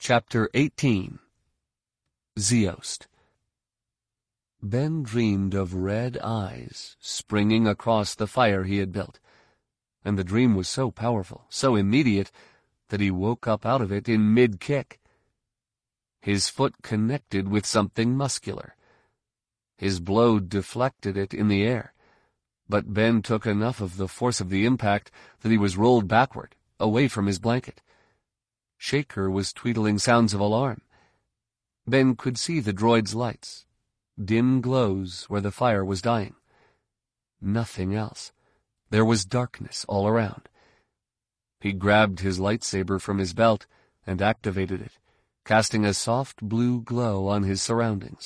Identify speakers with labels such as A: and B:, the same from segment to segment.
A: Chapter 18. Zeost. Ben dreamed of red eyes springing across the fire he had built, and the dream was so powerful, so immediate, that he woke up out of it in mid-kick. His foot connected with something muscular. His blow deflected it in the air, but Ben took enough of the force of the impact that he was rolled backward, away from his blanket. Shaker was tweedling sounds of alarm. Ben could see the droid's lights, dim glows where the fire was dying. Nothing else. There was darkness all around. He grabbed his lightsaber from his belt and activated it, casting a soft blue glow on his surroundings.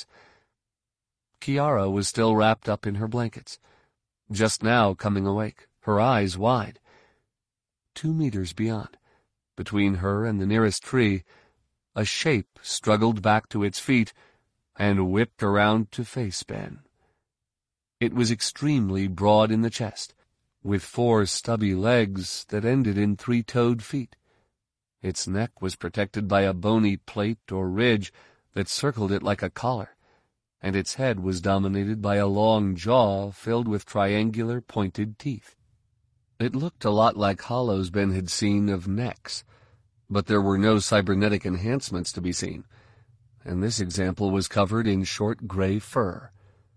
A: Kiara was still wrapped up in her blankets, just now coming awake, her eyes wide. 2 meters beyond, between her and the nearest tree, a shape struggled back to its feet and whipped around to face Ben. It was extremely broad in the chest, with 4 stubby legs that ended in 3-toed feet. Its neck was protected by a bony plate or ridge that circled it like a collar, and its head was dominated by a long jaw filled with triangular pointed teeth. It looked a lot like hollows Ben had seen of necks, but there were no cybernetic enhancements to be seen, and this example was covered in short gray fur.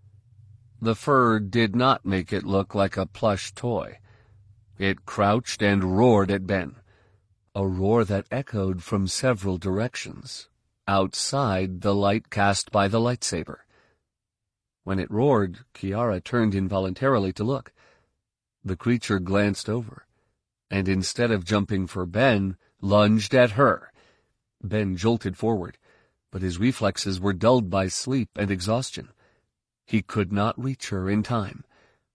A: The fur did not make it look like a plush toy. It crouched and roared at Ben, a roar that echoed from several directions, outside the light cast by the lightsaber. When it roared, Kiara turned involuntarily to look. The creature glanced over, and instead of jumping for Ben, lunged at her. Ben jolted forward, but his reflexes were dulled by sleep and exhaustion. He could not reach her in time.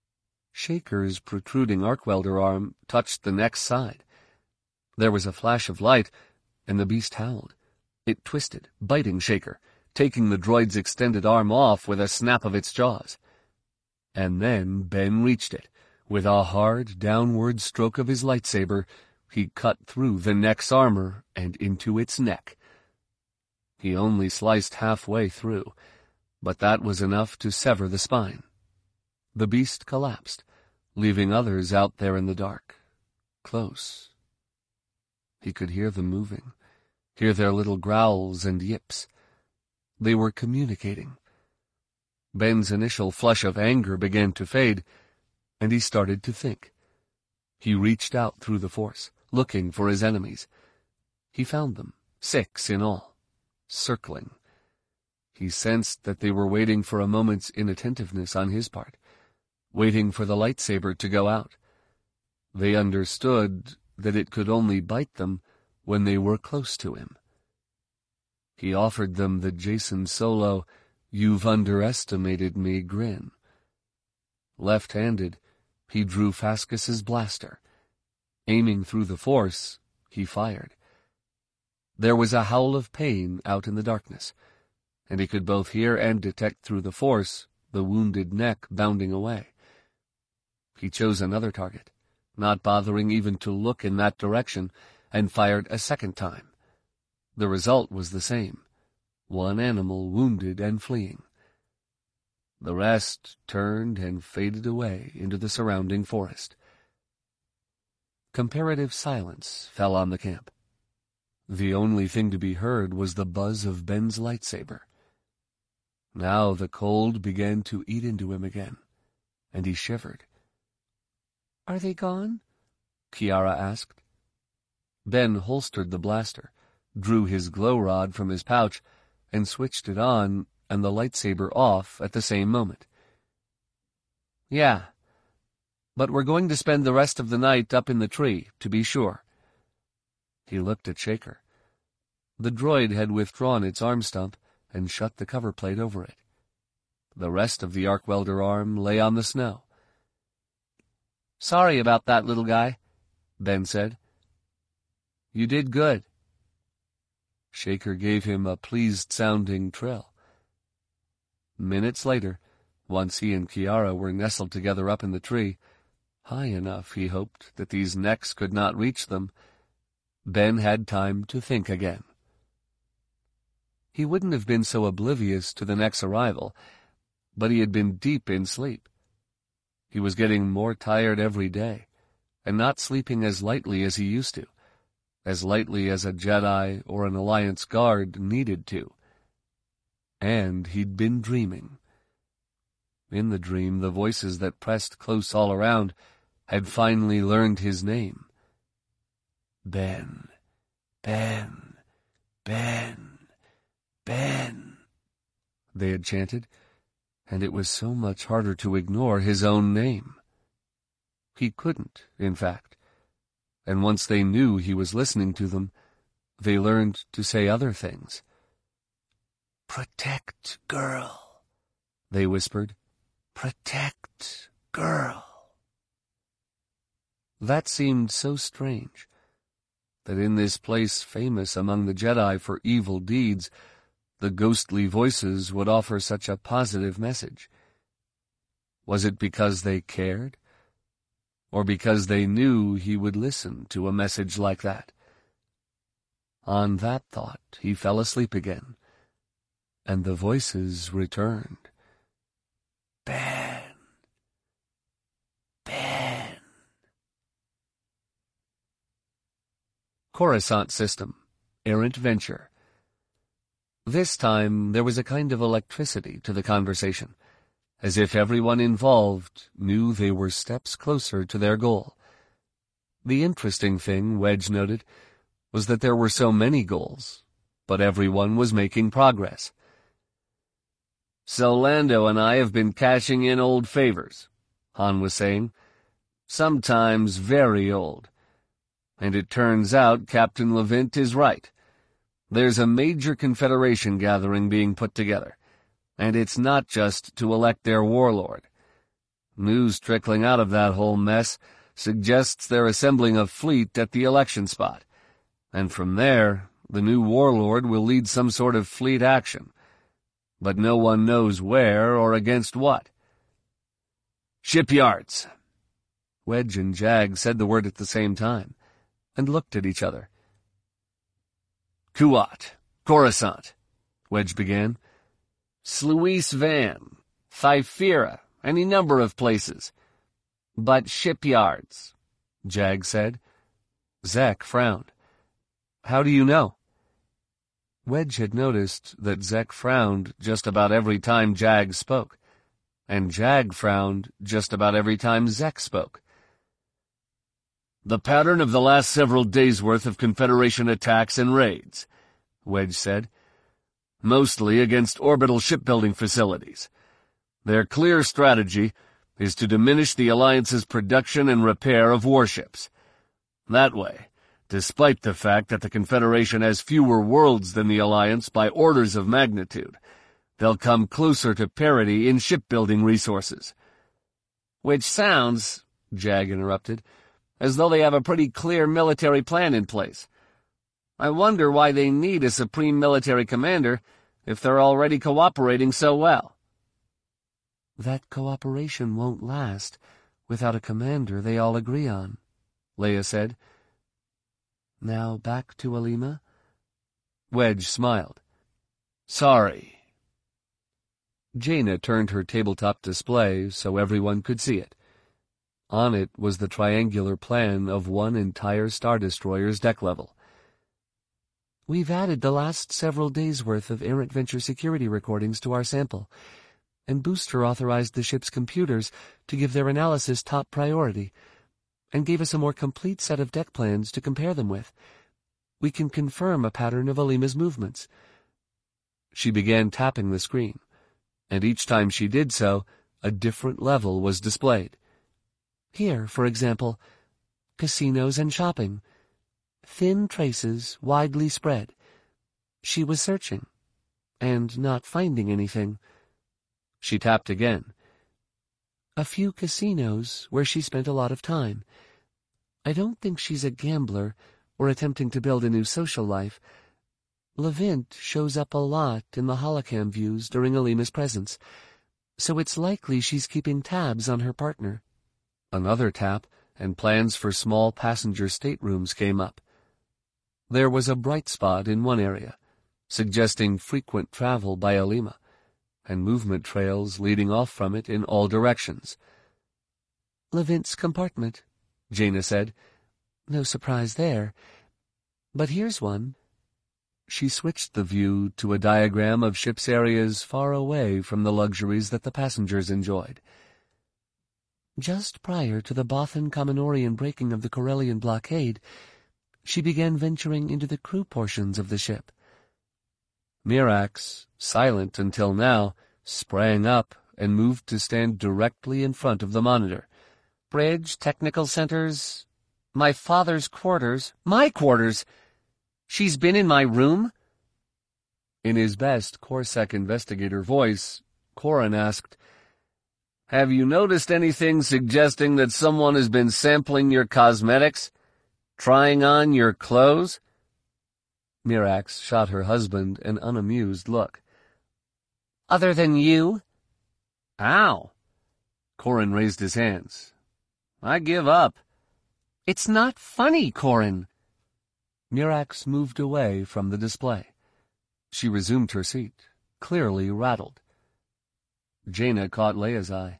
A: Shaker's protruding arc-welder arm touched the neck's side. There was a flash of light, and the beast howled. It twisted, biting Shaker, taking the droid's extended arm off with a snap of its jaws. And then Ben reached it. With a hard, downward stroke of his lightsaber, he cut through the neck's armor and into its neck. He only sliced halfway through, but that was enough to sever the spine. The beast collapsed, leaving others out there in the dark, close. He could hear them moving, hear their little growls and yips. They were communicating. Ben's initial flush of anger began to fade, and he started to think. He reached out through the Force, looking for his enemies. He found them, 6 in all, circling. He sensed that they were waiting for a moment's inattentiveness on his part, waiting for the lightsaber to go out. They understood that it could only bite them when they were close to him. He offered them the Jacen Solo, "You've underestimated me" grin. Left-handed, he drew Phascus's blaster. Aiming through the Force, he fired. There was a howl of pain out in the darkness, and he could both hear and detect through the Force the wounded neck bounding away. He chose another target, not bothering even to look in that direction, and fired a second time. The result was the same: 1 animal wounded and fleeing. The rest turned and faded away into the surrounding forest. Comparative silence fell on the camp. The only thing to be heard was the buzz of Ben's lightsaber. Now the cold began to eat into him again, and he shivered. "Are they gone?" Kiara asked. Ben holstered the blaster, drew his glow rod from his pouch, and switched it on and the lightsaber off at the same moment. "Yeah, but we're going to spend the rest of the night up in the tree, to be sure." He looked at Shaker. The droid had withdrawn its arm stump and shut the cover plate over it. The rest of the arc-welder arm lay on the snow. "Sorry about that, little guy," Ben said. "You did good." Shaker gave him a pleased-sounding trill. Minutes later, once he and Kiara were nestled together up in the tree, high enough, he hoped, that these necks could not reach them, Ben had time to think again. He wouldn't have been so oblivious to the next arrival, but he had been deep in sleep. He was getting more tired every day, and not sleeping as lightly as he used to, as lightly as a Jedi or an Alliance guard needed to. And he'd been dreaming. In the dream, the voices that pressed close all around had finally learned his name. Ben, Ben, Ben, Ben, they had chanted, and it was so much harder to ignore his own name. He couldn't, in fact, and once they knew he was listening to them, they learned to say other things. "Protect girl," they whispered. "Protect girl." That seemed so strange, that in this place famous among the Jedi for evil deeds, the ghostly voices would offer such a positive message. Was it because they cared? Or because they knew he would listen to a message like that? On that thought, he fell asleep again, and the voices returned. Ben, Ben. Coruscant System, Errant Venture. This time there was a kind of electricity to the conversation, as if everyone involved knew they were steps closer to their goal. The interesting thing, Wedge noted, was that there were so many goals, but everyone was making progress. "So Lando and I have been cashing in old favors," Han was saying. "Sometimes very old. And it turns out Captain Levint is right. There's a major Confederation gathering being put together, and it's not just to elect their warlord. News trickling out of that whole mess suggests they're assembling a fleet at the election spot, and from there, the new warlord will lead some sort of fleet action. But no one knows where or against what." "Shipyards." Wedge and Jag said the word at the same time, and looked at each other. "Kuat, Coruscant," Wedge began. "Sluis Van, Thyphira, any number of places. But shipyards," Jag said. Zek frowned. "How do you know?" Wedge had noticed that Zek frowned just about every time Jag spoke, and Jag frowned just about every time Zek spoke. "The pattern of the last several days' worth of Confederation attacks and raids," Wedge said. "Mostly against orbital shipbuilding facilities. Their clear strategy is to diminish the Alliance's production and repair of warships. That way, despite the fact that the Confederation has fewer worlds than the Alliance by orders of magnitude, they'll come closer to parity in shipbuilding resources." "Which sounds," Jag interrupted, "as though they have a pretty clear military plan in place. I wonder why they need a supreme military commander if they're already cooperating so well." "That cooperation won't last without a commander they all agree on," Leia said. "Now back to Alima?" Wedge smiled. "Sorry." Jaina turned her tabletop display so everyone could see it. On it was the triangular plan of one entire Star Destroyer's deck level. "We've added the last several days' worth of Errant Venture security recordings to our sample, and Booster authorized the ship's computers to give their analysis top priority, and gave us a more complete set of deck plans to compare them with. We can confirm a pattern of Alima's movements." She began tapping the screen, and each time she did so, a different level was displayed. "Here, for example, casinos and shopping. Thin traces widely spread. She was searching, and not finding anything." She tapped again. "A few casinos where she spent a lot of time. I don't think she's a gambler or attempting to build a new social life. Levint shows up a lot in the holocam views during Alima's presence, so it's likely she's keeping tabs on her partner." Another tap, and plans for small passenger staterooms came up. There was a bright spot in one area, suggesting frequent travel by Alima, and movement trails leading off from it in all directions.
B: "Levint's compartment," Jaina said. "No surprise there. But here's one."
A: She switched the view to a diagram of ship's areas far away from the luxuries that the passengers enjoyed.
B: Just prior to the Bothan-Commonorian breaking of the Corellian blockade, she began venturing into the crew portions of the ship.
A: Mirax, silent until now, sprang up and moved to stand directly in front of the monitor.
B: "Bridge, technical centers, my father's quarters, my quarters! She's been in my room?"
A: In his best Corsec investigator voice, Corin asked, "Have you noticed anything suggesting that someone has been sampling your cosmetics? Trying on your clothes?"
B: Mirax shot her husband an unamused look. "Other than you?"
A: "Ow!" Corin raised his hands. "I give up."
B: "It's not funny, Corin."
A: Mirax moved away from the display. She resumed her seat, clearly rattled. Jaina caught Leia's eye.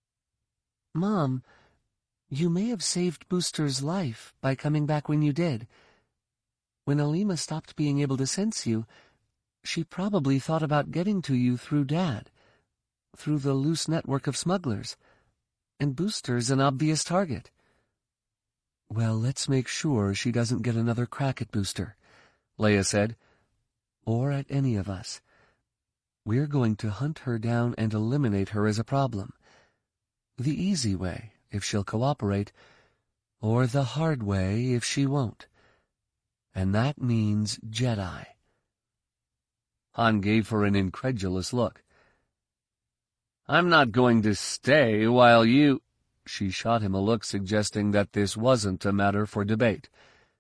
B: "Mom, you may have saved Booster's life by coming back when you did. When Alima stopped being able to sense you, she probably thought about getting to you through Dad, through the loose network of smugglers, and Booster's an obvious target."
A: "Well, let's make sure she doesn't get another crack at Booster," Leia said, "or at any of us. We're going to hunt her down and eliminate her as a problem. The easy way, if she'll cooperate, or the hard way if she won't. And that means Jedi." Han gave her an incredulous look. "I'm not going to stay while you—" She shot him a look suggesting that this wasn't a matter for debate.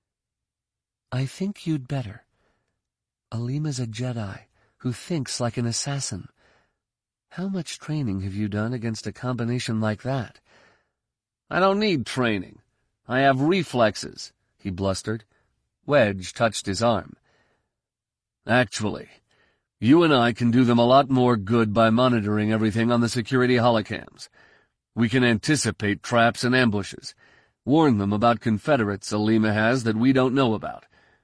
B: "I think you'd better. Alima's a Jedi who thinks like an assassin. How much training have you done against a combination like that?"
A: "I don't need training. I have reflexes," he blustered. Wedge touched his arm. "Actually, you and I can do them a lot more good by monitoring everything on the security holocams. We can anticipate traps and ambushes, warn them about Confederates Alima has that we don't know about."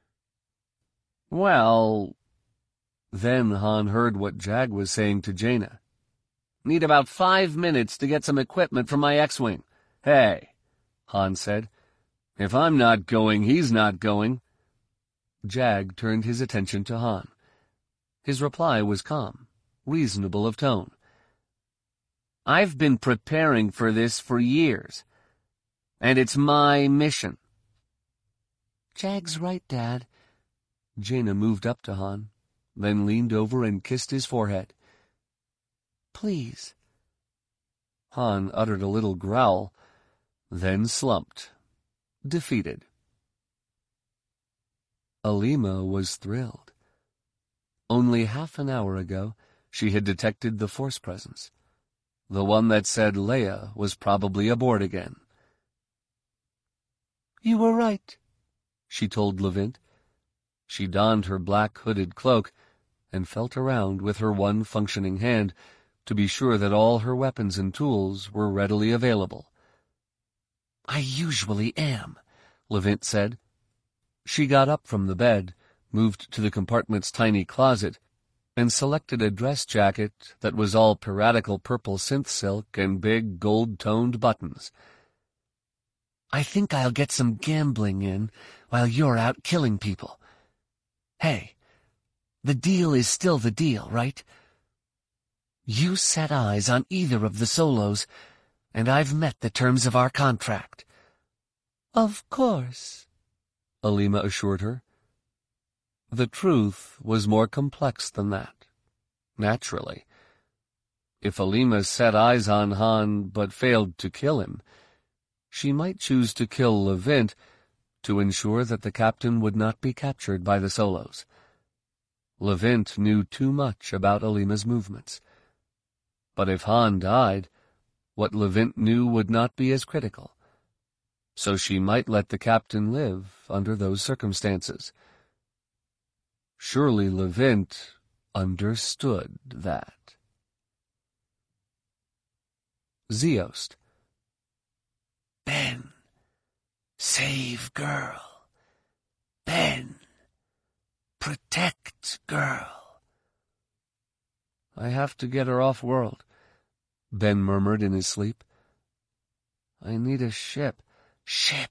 A: "Well—" Then Han heard what Jag was saying to Jaina. "Need about 5 minutes to get some equipment from my X-Wing." "Hey," Han said. "If I'm not going, he's not going." Jag turned his attention to Han. His reply was calm, reasonable of tone. "I've been preparing for this for years, and it's my mission."
B: "Jag's right, Dad."
A: Jaina moved up to Han, then leaned over and kissed his forehead.
B: "Please."
A: Han uttered a little growl, then slumped, defeated. Alima was thrilled. Only half an hour ago, she had detected the Force presence, the one that said Leia was probably aboard again.
B: "You were right,"
A: she told Levint. She donned her black hooded cloak and felt around with her one functioning hand to be sure that all her weapons and tools were readily available.
B: "I usually am,"
A: Levint said. She got up from the bed, moved to the compartment's tiny closet, and selected a dress jacket that was all piratical purple synth silk and big gold-toned buttons.
B: "I think I'll get some gambling in while you're out killing people. Hey, the deal is still the deal, right? You set eyes on either of the Solos, and I've met the terms of our contract." "Of course,"
A: Alima assured her. The truth was more complex than that, naturally. If Alima set eyes on Han but failed to kill him, she might choose to kill Levint to ensure that the captain would not be captured by the Solos. Levint knew too much about Alima's movements. But if Han died, what Levint knew would not be as critical. So she might let the captain live under those circumstances. Surely Levint understood that. Zeost.
B: Ben, save girl. Ben, protect girl.
A: I have to get her off-world, Ben murmured in his sleep. I need a ship.
B: Ship.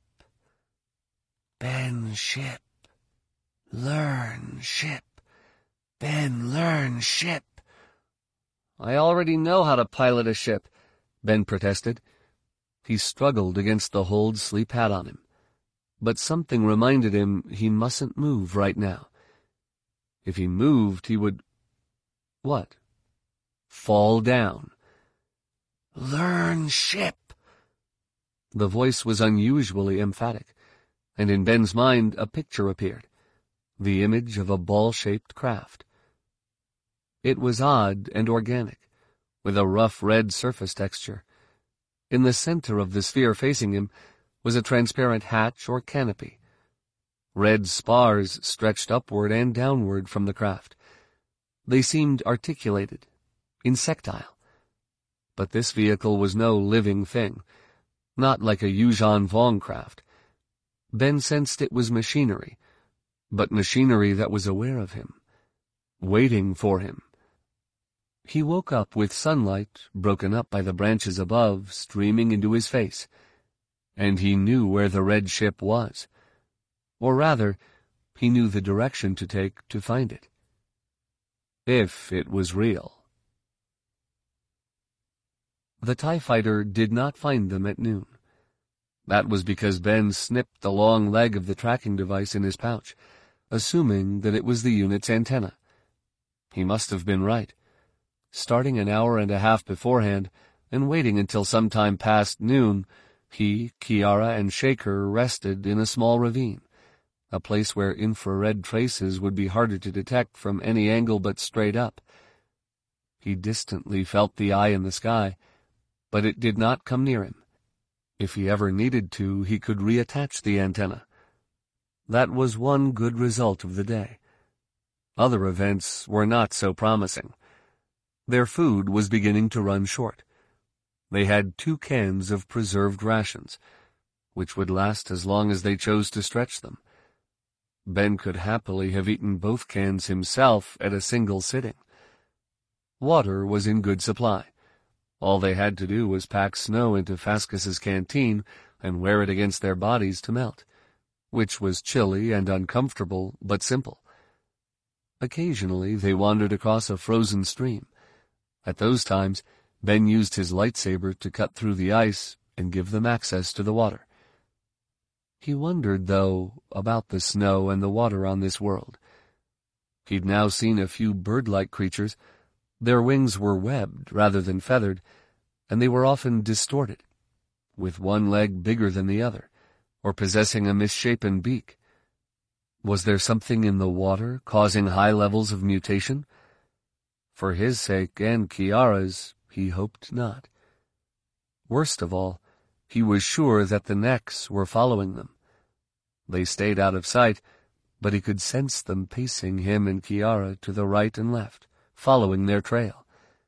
B: Ben, ship. Learn, ship. Ben, learn, ship.
A: I already know how to pilot a ship, Ben protested. He struggled against the hold sleep had on him, but something reminded him he mustn't move right now. If he moved, he would— what? Fall down.
B: Learn ship.
A: The voice was unusually emphatic, and in Ben's mind a picture appeared, the image of a ball-shaped craft. It was odd and organic, with a rough red surface texture. In the center of the sphere facing him was a transparent hatch or canopy. Red spars stretched upward and downward from the craft. They seemed articulated, insectile. But this vehicle was no living thing, not like a Yuuzhan Vong craft. Ben sensed it was machinery, but machinery that was aware of him, waiting for him. He woke up with sunlight, broken up by the branches above, streaming into his face, and he knew where the red ship was. Or rather, he knew the direction to take to find it. If it was real. The TIE fighter did not find them at noon. That was because Ben snipped the long leg of the tracking device in his pouch, assuming that it was the unit's antenna. He must have been right. Starting an hour and a half beforehand, and waiting until some time past noon, he, Kiara, and Shaker rested in a small ravine, a place where infrared traces would be harder to detect from any angle but straight up. He distantly felt the eye in the sky, but it did not come near him. If he ever needed to, he could reattach the antenna. That was one good result of the day. Other events were not so promising. Their food was beginning to run short. They had 2 cans of preserved rations, which would last as long as they chose to stretch them. Ben could happily have eaten both cans himself at a single sitting. Water was in good supply. All they had to do was pack snow into Phascus's canteen and wear it against their bodies to melt, which was chilly and uncomfortable, but simple. Occasionally they wandered across a frozen stream. At those times, Ben used his lightsaber to cut through the ice and give them access to the water. He wondered, though, about the snow and the water on this world. He'd now seen a few bird-like creatures. Their wings were webbed rather than feathered, and they were often distorted, with one leg bigger than the other, or possessing a misshapen beak. Was there something in the water causing high levels of mutation? For his sake and Kiara's, he hoped not. Worst of all, he was sure that the Neks were following them. They stayed out of sight, but he could sense them pacing him and Kiara to the right and left, following their trail.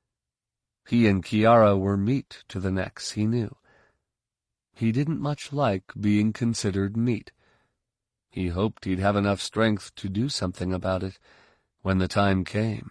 A: He and Kiara were meat to the Neks, he knew. He didn't much like being considered meat. He hoped he'd have enough strength to do something about it when the time came.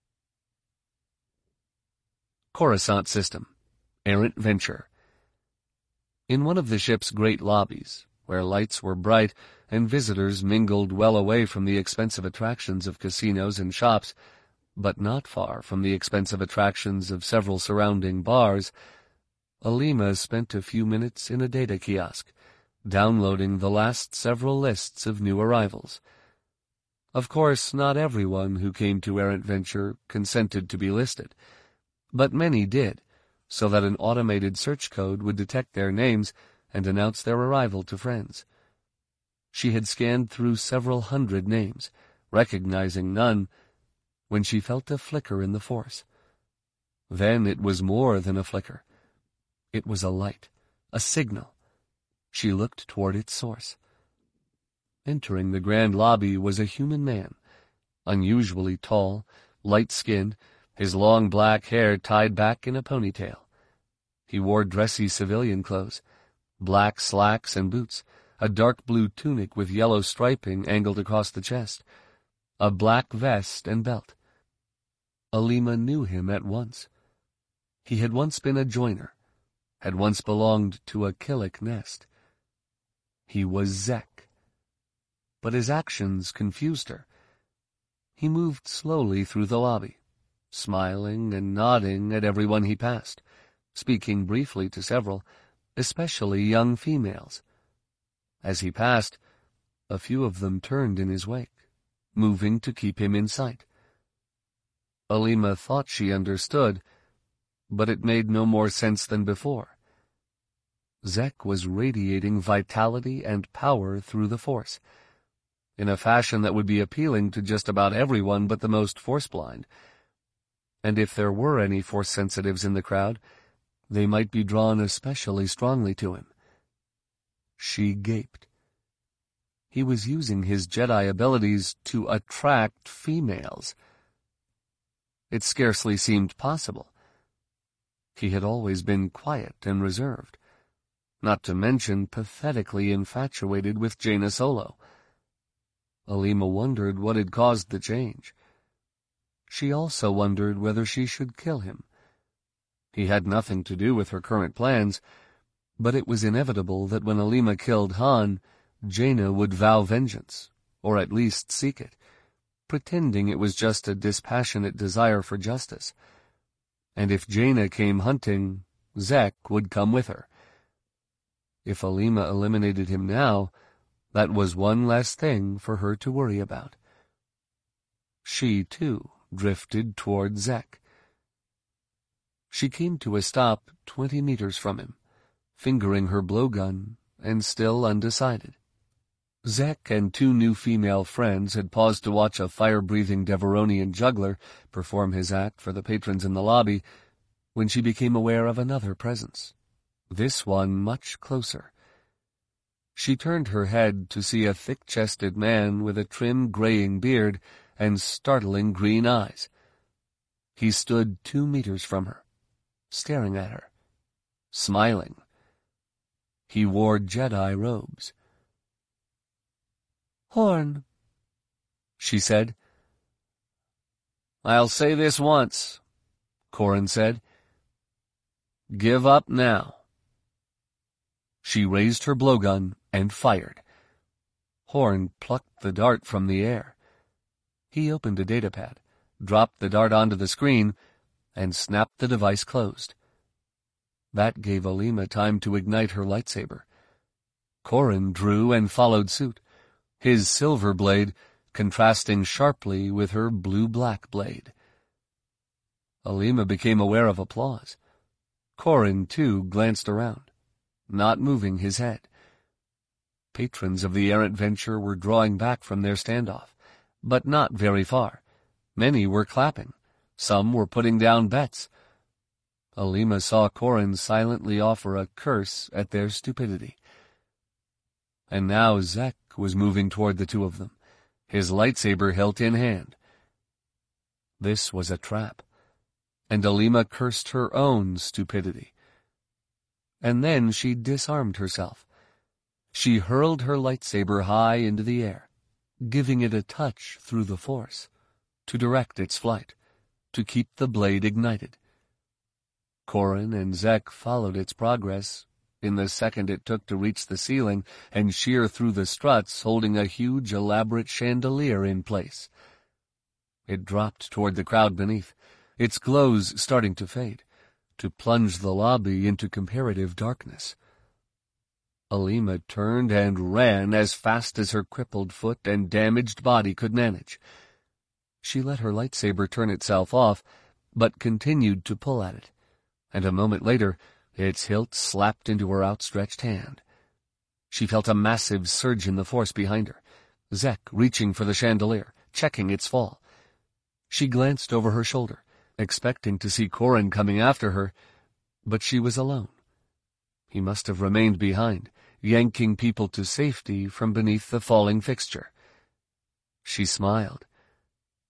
A: Coruscant System, Errant Venture. In one of the ship's great lobbies, where lights were bright and visitors mingled well away from the expensive attractions of casinos and shops, but not far from the expensive attractions of several surrounding bars, Alima spent a few minutes in a data kiosk, downloading the last several lists of new arrivals. Of course, not everyone who came to Errant Venture consented to be listed, but many did, so that an automated search code would detect their names and announce their arrival to friends. She had scanned through several hundred names, recognizing none, when she felt a flicker in the force. Then it was more than a flicker. It was a light, a signal. She looked toward its source. Entering the grand lobby was a human man, unusually tall, light-skinned, his long black hair tied back in a ponytail. He wore dressy civilian clothes, black slacks and boots, a dark blue tunic with yellow striping angled across the chest, a black vest and belt. Alima knew him at once. He had once been a joiner, had once belonged to a Killik nest. He was Zek. But his actions confused her. He moved slowly through the lobby, smiling and nodding at everyone he passed, speaking briefly to several, especially young females. As he passed, a few of them turned in his wake, moving to keep him in sight. Alima thought she understood, but it made no more sense than before. Zek was radiating vitality and power through the Force, in a fashion that would be appealing to just about everyone but the most Force-blind. And if there were any Force sensitives in the crowd, they might be drawn especially strongly to him. She gaped. He was using his Jedi abilities to attract females. It scarcely seemed possible. He had always been quiet and reserved, not to mention pathetically infatuated with Jaina Solo. Alima wondered what had caused the change. She also wondered whether she should kill him. He had nothing to do with her current plans, but it was inevitable that when Alima killed Han, Jaina would vow vengeance, or at least seek it, pretending it was just a dispassionate desire for justice. And if Jaina came hunting, Zek would come with her. If Alima eliminated him now, that was one less thing for her to worry about. She, too, drifted toward Zek. She came to a stop 20 meters from him, fingering her blowgun, and still undecided. Zek and two new female friends had paused to watch a fire-breathing Deveronian juggler perform his act for the patrons in the lobby when she became aware of another presence, this one much closer. She turned her head to see a thick-chested man with a trim graying beard and startling green eyes. He stood 2 meters from her, staring at her, smiling. He wore Jedi robes. "Horn," she said. "I'll say this once," Corran said. "Give up now." She raised her blowgun and fired. Horn plucked the dart from the air. He opened a datapad, dropped the dart onto the screen, and snapped the device closed. That gave Alima time to ignite her lightsaber. Corran drew and followed suit, his silver blade contrasting sharply with her blue-black blade. Alima became aware of applause. Corran, too, glanced around, not moving his head. Patrons of the errant venture were drawing back from their standoff, but not very far. Many were clapping. Some were putting down bets. Alima saw Corran silently offer a curse at their stupidity. And now Zek was moving toward the two of them, his lightsaber hilt in hand. This was a trap, and Alima cursed her own stupidity. And then she disarmed herself. She hurled her lightsaber high into the air, giving it a touch through the Force, to direct its flight, to keep the blade ignited. Corran and Zek followed its progress, in the second it took to reach the ceiling and shear through the struts holding a huge, elaborate chandelier in place. It dropped toward the crowd beneath, its glows starting to fade, to plunge the lobby into comparative darkness. Alima turned and ran as fast as her crippled foot and damaged body could manage. She let her lightsaber turn itself off, but continued to pull at it, and a moment later its hilt slapped into her outstretched hand. She felt a massive surge in the Force behind her, Zek reaching for the chandelier, checking its fall. She glanced over her shoulder, expecting to see Corran coming after her, but she was alone. He must have remained behind, yanking people to safety from beneath the falling fixture. She smiled.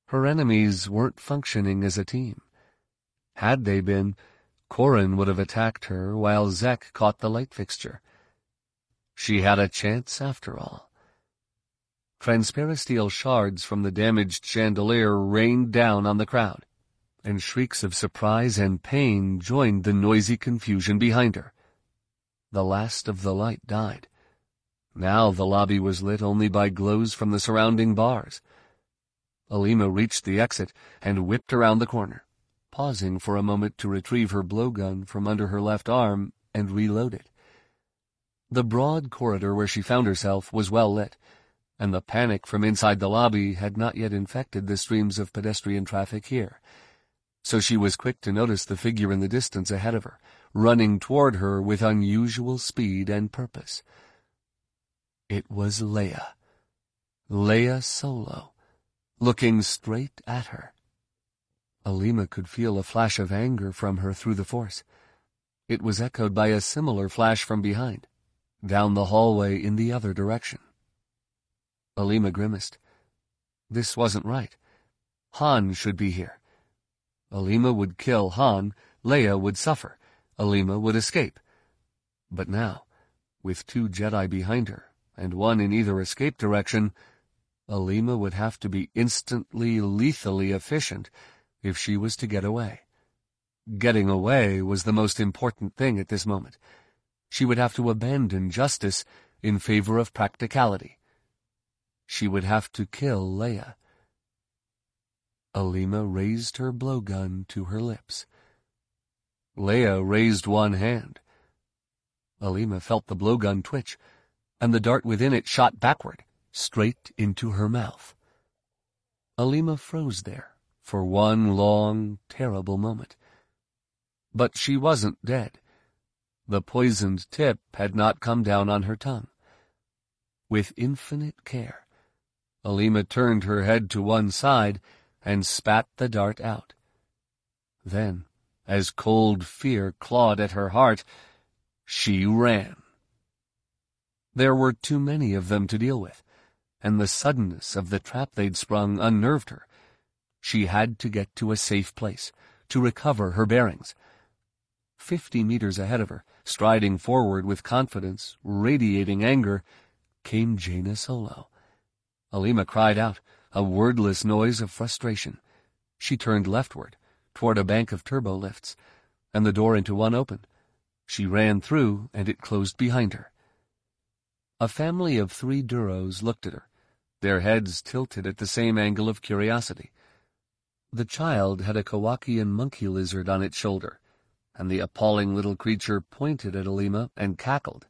A: Her enemies weren't functioning as a team. Had they been, Corrin would have attacked her while Zek caught the light fixture. She had a chance after all. Transparisteel shards from the damaged chandelier rained down on the crowd, and shrieks of surprise and pain joined the noisy confusion behind her. The last of the light died. Now the lobby was lit only by glows from the surrounding bars. Alima reached the exit and whipped around the corner, pausing for a moment to retrieve her blowgun from under her left arm and reload it. The broad corridor where she found herself was well lit, and the panic from inside the lobby had not yet infected the streams of pedestrian traffic here. So she was quick to notice the figure in the distance ahead of her, running toward her with unusual speed and purpose. It was Leia. Leia Solo, looking straight at her. Alima could feel a flash of anger from her through the Force. It was echoed by a similar flash from behind, down the hallway in the other direction. Alima grimaced. This wasn't right. Han should be here. Alima would kill Han, Leia would suffer, Alima would escape. But now, with 2 Jedi behind her, and 1 in either escape direction, Alima would have to be instantly, lethally efficient if she was to get away. Getting away was the most important thing at this moment. She would have to abandon justice in favor of practicality. She would have to kill Leia. Alima raised her blowgun to her lips. Leia raised one hand. Alima felt the blowgun twitch, and the dart within it shot backward, straight into her mouth. Alima froze there for one long, terrible moment. But she wasn't dead. The poisoned tip had not come down on her tongue. With infinite care, Alima turned her head to one side and spat the dart out. Then, as cold fear clawed at her heart, she ran. There were too many of them to deal with, and the suddenness of the trap they'd sprung unnerved her. She had to get to a safe place, to recover her bearings. 50 meters ahead of her, striding forward with confidence, radiating anger, came Jaina Solo. Alima cried out, a wordless noise of frustration. She turned leftward, toward a bank of turbo lifts, and the door into one opened. She ran through, and it closed behind her. A family of 3 Duros looked at her, their heads tilted at the same angle of curiosity. The child had a Kowakian monkey lizard on its shoulder, and the appalling little creature pointed at Alima and cackled.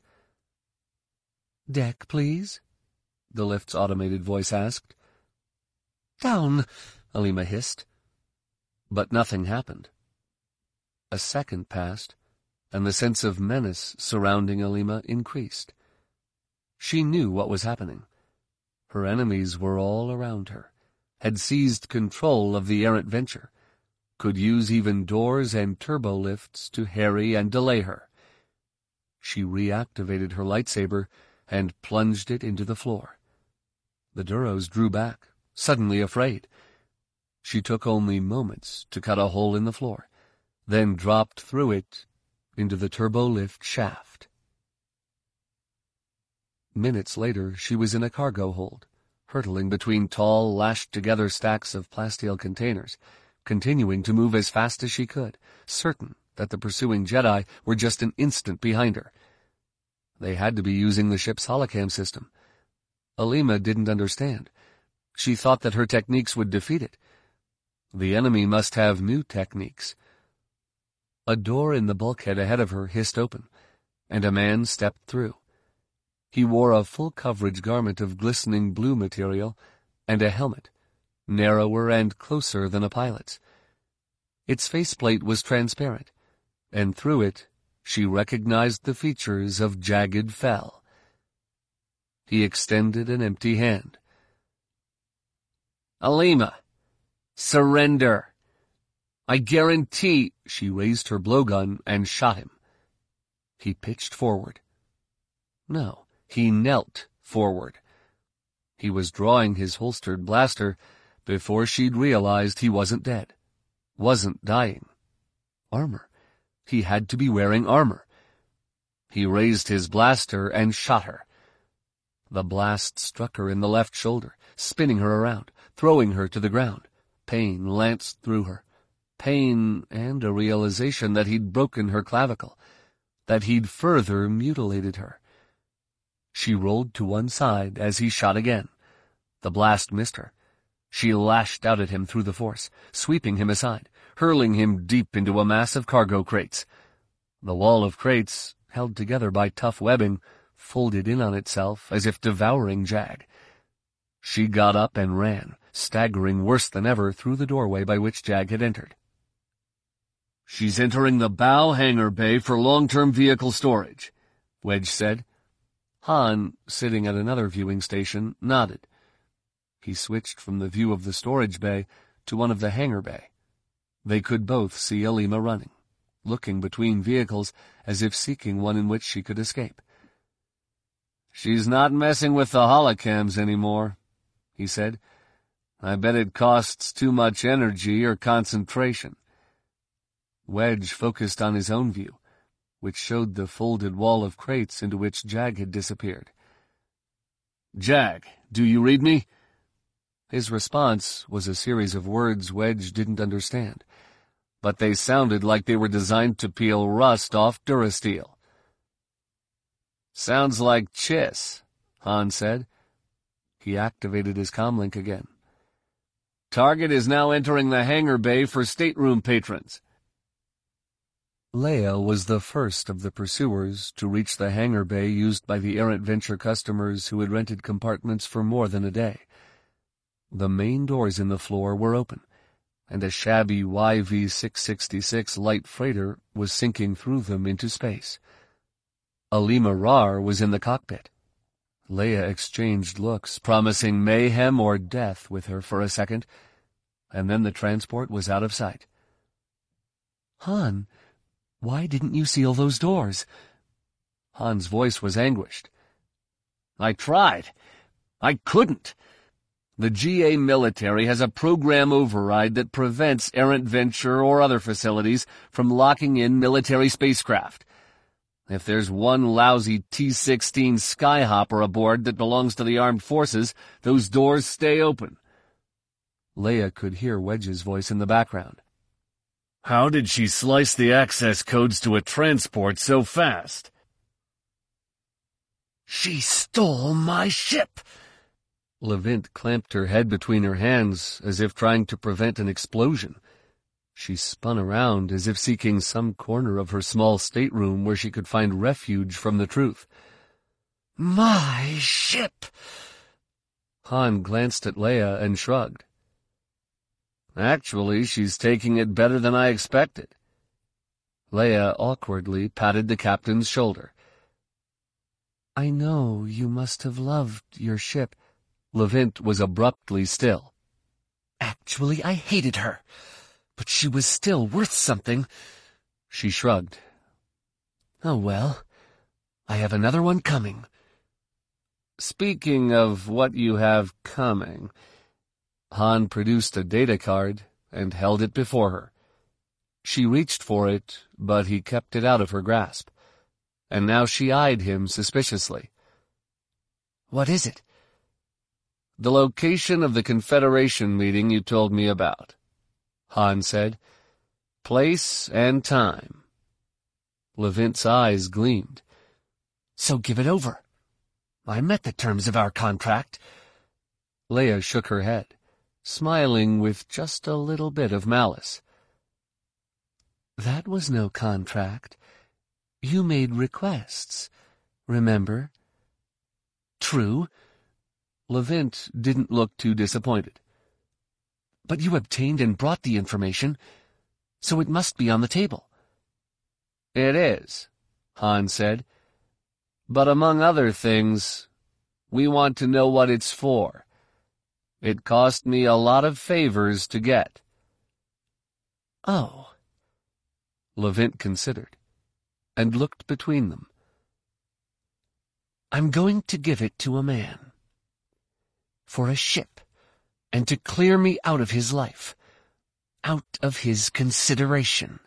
A: "Deck, please?" the lift's automated voice asked. "Down," Alima hissed. But nothing happened. A second passed, and the sense of menace surrounding Alima increased. She knew what was happening. Her enemies were all around her, had seized control of the errant venture, could use even doors and turbo lifts to harry and delay her. She reactivated her lightsaber and plunged it into the floor. The Duros drew back, suddenly afraid. She took only moments to cut a hole in the floor, then dropped through it into the turbo lift shaft. Minutes later, she was in a cargo hold, hurtling between tall, lashed-together stacks of plasteel containers, continuing to move as fast as she could, certain that the pursuing Jedi were just an instant behind her. They had to be using the ship's holocam system. Alima didn't understand. She thought that her techniques would defeat it. The enemy must have new techniques. A door in the bulkhead ahead of her hissed open, and a man stepped through. He wore a full-coverage garment of glistening blue material and a helmet, narrower and closer than a pilot's. Its faceplate was transparent, and through it she recognized the features of Jagged Fel. He extended an empty hand. "Alima, surrender. I guarantee—" She raised her blowgun and shot him. He pitched forward. No, he knelt forward. He was drawing his holstered blaster, Before she'd realized he wasn't dead, wasn't dying. Armor. He had to be wearing armor. He raised his blaster and shot her. The blast struck her in the left shoulder, spinning her around, throwing her to the ground. Pain lanced through her. Pain and a realization that he'd broken her clavicle, that he'd further mutilated her. She rolled to one side as he shot again. The blast missed her. She lashed out at him through the force, sweeping him aside, hurling him deep into a mass of cargo crates. The wall of crates, held together by tough webbing, folded in on itself as if devouring Jag. She got up and ran, staggering worse than ever through the doorway by which Jag had entered. "She's entering the bow hangar bay for long-term vehicle storage," Wedge said. Han, sitting at another viewing station, nodded. He switched from the view of the storage bay to one of the hangar bay. They could both see Alima running, looking between vehicles as if seeking one in which she could escape. "She's not messing with the holocams anymore," he said. "I bet it costs too much energy or concentration." Wedge focused on his own view, which showed the folded wall of crates into which Jag had disappeared. "Jag, do you read me?" His response was a series of words Wedge didn't understand, but they sounded like they were designed to peel rust off Durasteel. "Sounds like Chiss," Han said. He activated his comlink again. "Target is now entering the hangar bay for stateroom patrons." Leia was the first of the pursuers to reach the hangar bay used by the Errant Venture customers who had rented compartments for more than a day. The main doors in the floor were open, and a shabby YV-666 light freighter was sinking through them into space. Alima Rar was in the cockpit. Leia exchanged looks, promising mayhem or death with her for a second, and then the transport was out of sight. "Han, why didn't you seal those doors?" Han's voice was anguished. "I tried. I couldn't. The GA military has a program override that prevents Errant Venture or other facilities from locking in military spacecraft. If there's one lousy T-16 Skyhopper aboard that belongs to the armed forces, those doors stay open." Leia could hear Wedge's voice in the background. "How did she slice the access codes to a transport so fast?" "She stole my ship!" Levint clamped her head between her hands, as if trying to prevent an explosion. She spun around, as if seeking some corner of her small stateroom where she could find refuge from the truth. "My ship!" Han glanced at Leia and shrugged. "Actually, she's taking it better than I expected." Leia awkwardly patted the captain's shoulder. "I know you must have loved your ship." Levint was abruptly still. "Actually, I hated her, but she was still worth something." She shrugged. "Oh well, I have another one coming." "Speaking of what you have coming," Han produced a data card and held it before her. She reached for it, but he kept it out of her grasp, and now she eyed him suspiciously. "What is it?" "The location of the Confederation meeting you told me about," Han said. "Place and time." Levint's eyes gleamed. "So give it over. I met the terms of our contract." Leia shook her head, smiling with just a little bit of malice. "That was no contract. You made requests, remember?" "True." Levint didn't look too disappointed. "But you obtained and brought the information, so it must be on the table." "It is," Han said. "But among other things, we want to know what it's for. It cost me a lot of favors to get." "Oh." Levint considered, and looked between them. "I'm going to give it to a man. For a ship,
B: and to clear me out of his life, out of his consideration.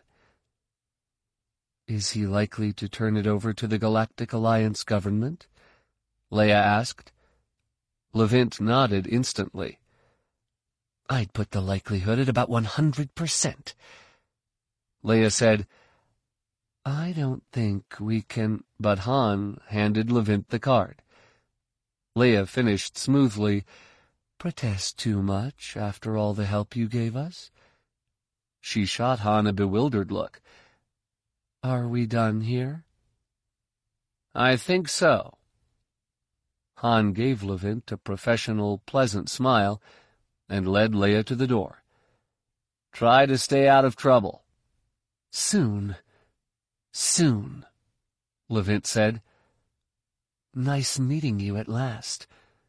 A: Is he likely to turn it over to the Galactic Alliance government? Leia asked. Levint nodded instantly.
B: I'd put the likelihood at about 100%.
A: Leia said,
B: I don't think we can—
A: But Han handed Levint the card. Leia finished smoothly,
B: protest too much after all the help you gave us?
A: She shot Han a bewildered look.
B: Are we done here?
A: I think so. Han gave Levint a professional, pleasant smile and led Leia to the door. Try to stay out of trouble.
B: Soon,
A: Levint said.
B: Nice meeting you at last.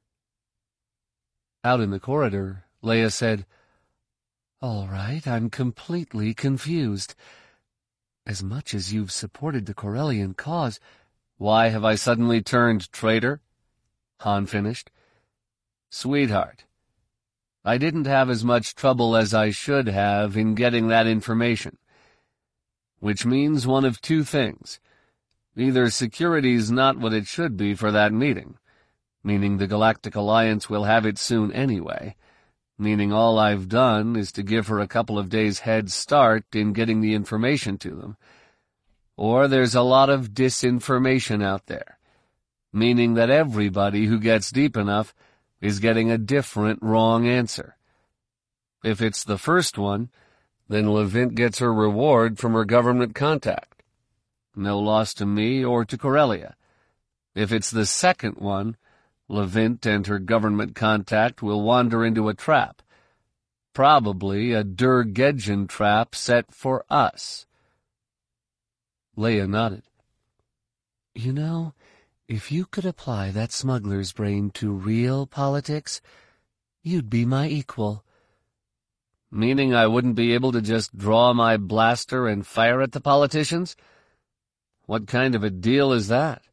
A: Out in the corridor, Leia said,
B: All right, I'm completely confused. As much as you've supported the Corellian cause—
A: Why have I suddenly turned traitor? Han finished. Sweetheart, I didn't have as much trouble as I should have in getting that information. Which means one of two things. Either security's not what it should be for that meeting, meaning the Galactic Alliance will have it soon anyway, meaning all I've done is to give her a couple of days' head start in getting the information to them. Or there's a lot of disinformation out there, meaning that everybody who gets deep enough is getting a different wrong answer. If it's the first one, then Levint gets her reward from her government contact. No loss to me or to Corellia. If it's the second one, Levint and her government contact will wander into a trap. Probably a Dur-Gedgen trap set for us. Leia nodded.
B: You know, if you could apply that smuggler's brain to real politics, you'd be my equal.
A: Meaning I wouldn't be able to just draw my blaster and fire at the politicians? What kind of a deal is that?